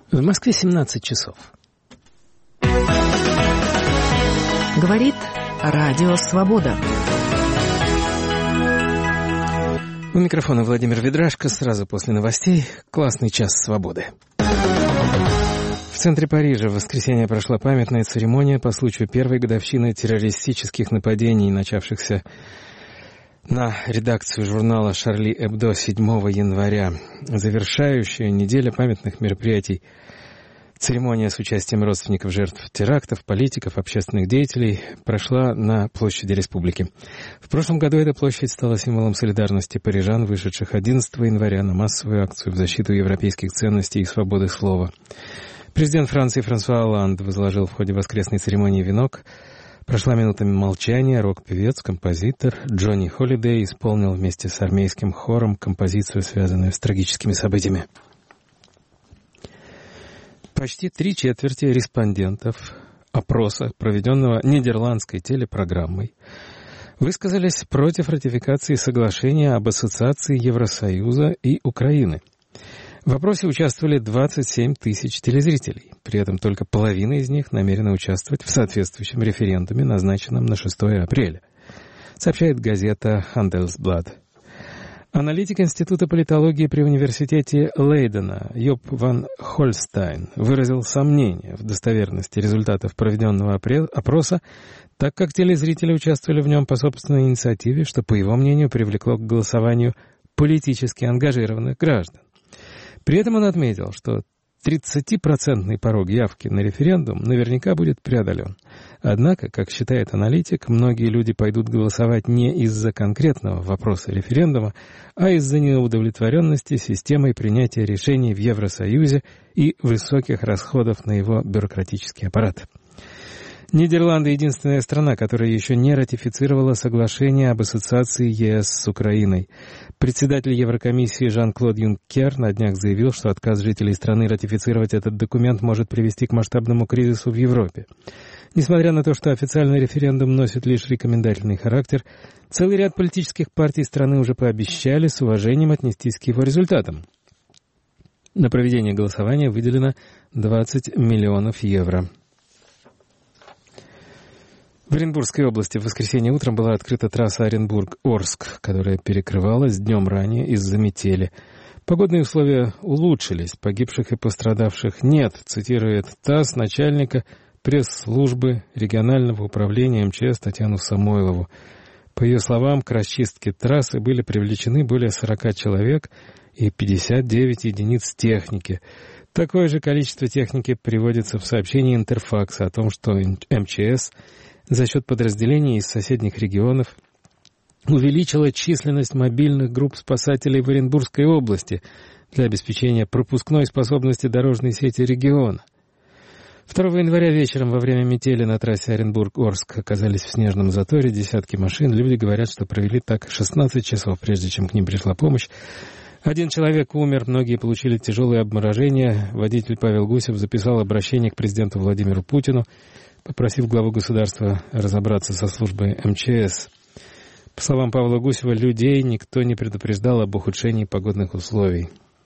В Москве 17 часов. Говорит Радио Свобода. У микрофона Владимир Ведрашко. Сразу после новостей классный час свободы. В центре Парижа в воскресенье прошла памятная церемония по случаю первой годовщины террористических нападений, начавшихся на редакцию журнала «Шарли Эбдо» 7 января. Завершающая неделя памятных мероприятий. Церемония с участием родственников жертв терактов, политиков, общественных деятелей прошла на площади Республики. В прошлом году эта площадь стала символом солидарности парижан, вышедших 11 января на массовую акцию в защиту европейских ценностей и свободы слова. Президент Франции Франсуа Олланд возложил в ходе воскресной церемонии венок. Прошла минута молчания. Рок-певец, композитор Джонни Холидей исполнил вместе с армейским хором композицию, связанную с трагическими событиями. Почти 3/4 респондентов опроса, проведенного нидерландской телепрограммой, высказались против ратификации соглашения об ассоциации Евросоюза и Украины. В опросе участвовали 27 тысяч телезрителей. При этом только половина из них намерена участвовать в соответствующем референдуме, назначенном на 6 апреля, сообщает газета Handelsblad. Аналитик Института политологии при университете Лейдена Йоп ван Хольстайн выразил сомнение в достоверности результатов проведенного опроса, так как телезрители участвовали в нем по собственной инициативе, что, по его мнению, привлекло к голосованию политически ангажированных граждан. При этом он отметил, что 30% порог явки на референдум наверняка будет преодолен. Однако, как считает аналитик, многие люди пойдут голосовать не из-за конкретного вопроса референдума, а из-за неудовлетворенности системой принятия решений в Евросоюзе и высоких расходов на его бюрократический аппарат. Нидерланды — единственная страна, которая еще не ратифицировала соглашение об ассоциации ЕС с Украиной. Председатель Еврокомиссии Жан-Клод Юнкер на днях заявил, что отказ жителей страны ратифицировать этот документ может привести к масштабному кризису в Европе. Несмотря на то, что официальный референдум носит лишь рекомендательный характер, целый ряд политических партий страны уже пообещали с уважением отнестись к его результатам. На проведение голосования выделено 20 миллионов евро. В Оренбургской области в воскресенье утром была открыта трасса Оренбург-Орск, которая перекрывалась днем ранее из-за метели. Погодные условия улучшились, погибших и пострадавших нет, цитирует ТАСС начальника пресс-службы регионального управления МЧС Татьяну Самойлову. По ее словам, к расчистке трассы были привлечены более 40 человек и 59 единиц техники. Такое же количество техники приводится в сообщении Интерфакса о том, что МЧС за счет подразделений из соседних регионов увеличила численность мобильных групп спасателей в Оренбургской области для обеспечения пропускной способности дорожной сети региона. 2 января вечером во время метели на трассе Оренбург-Орск оказались в снежном заторе десятки машин. Люди говорят, что провели так 16 часов, прежде чем к ним пришла помощь. 1 человек умер, многие получили тяжелые обморожения. Водитель Павел Гусев записал обращение к президенту Владимиру Путину, попросив главу государства разобраться со службой МЧС. По словам Павла Гусева, людей никто не предупреждал об ухудшении погодных условий.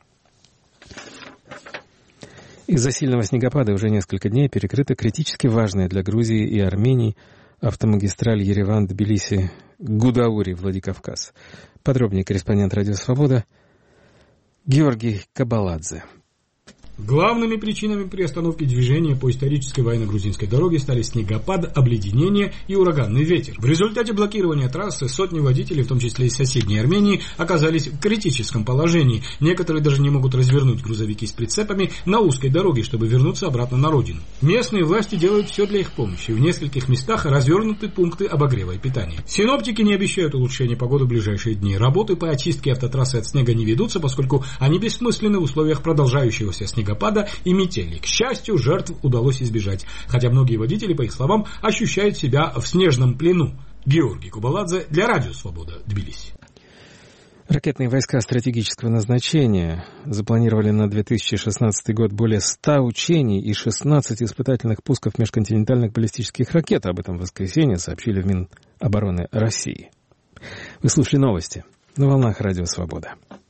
Из-за сильного снегопада уже несколько дней перекрыта критически важная для Грузии и Армении автомагистраль Ереван-Тбилиси-Гудаури-Владикавказ. Подробнее корреспондент «Радио Свобода» Георгий Кабаладзе. Главными причинами приостановки движения по исторической военно-грузинской дороге стали снегопад, обледенение и ураганный ветер. В результате блокирования трассы сотни водителей, в том числе из соседней Армении, оказались в критическом положении. Некоторые даже не могут развернуть грузовики с прицепами на узкой дороге, чтобы вернуться обратно на родину. Местные власти делают все для их помощи. В нескольких местах развернуты пункты обогрева и питания. Синоптики не обещают улучшения погоды в ближайшие дни. Работы по очистке автотрассы от снега не ведутся, поскольку они бессмысленны в условиях продолжающегося снегопада и метели. К счастью, жертв удалось избежать, хотя многие водители, по их словам, ощущают себя в снежном плену. Георгий Кабаладзе для Радио Свобода, Тбилиси. Ракетные войска стратегического назначения запланировали на 2016 год более 100 учений и 16 испытательных пусков межконтинентальных баллистических ракет. Об этом в воскресенье сообщили в Минобороны России. Вы слушали новости на волнах Радио Свобода.